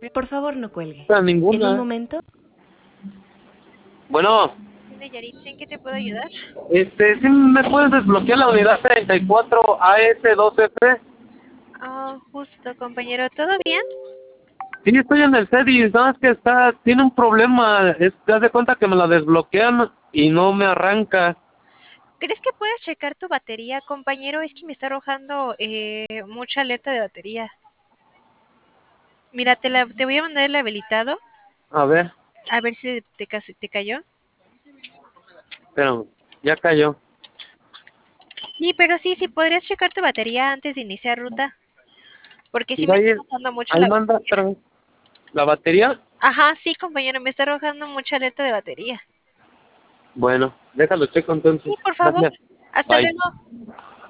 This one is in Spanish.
Por favor, no cuelgue. Pero En un ninguna. momento. Bueno, De Yaritza, ¿en qué te puedo ayudar? ¿sí me puedes desbloquear la unidad 34 AS2F? Justo, compañero, ¿todo bien? Sí, estoy en el set y nada más que tiene un problema. Te das de cuenta que me la desbloquean y no me arranca. ¿Crees que puedes checar tu batería, compañero? Es que me está arrojando mucha alerta de batería. Mira, te voy a mandar el habilitado, A ver, a ver si te cayó. pero ya cayó. Sí, pero sí, podrías checar tu batería antes de iniciar ruta, porque sí Y me está ahí, arrojando mucho ahí la manda batería. otra vez. ¿La batería? Ajá, sí, compañero, me está arrojando mucha alerta de batería. Bueno, déjalo checo Sí, entonces. por favor. Gracias. Hasta Bye. luego.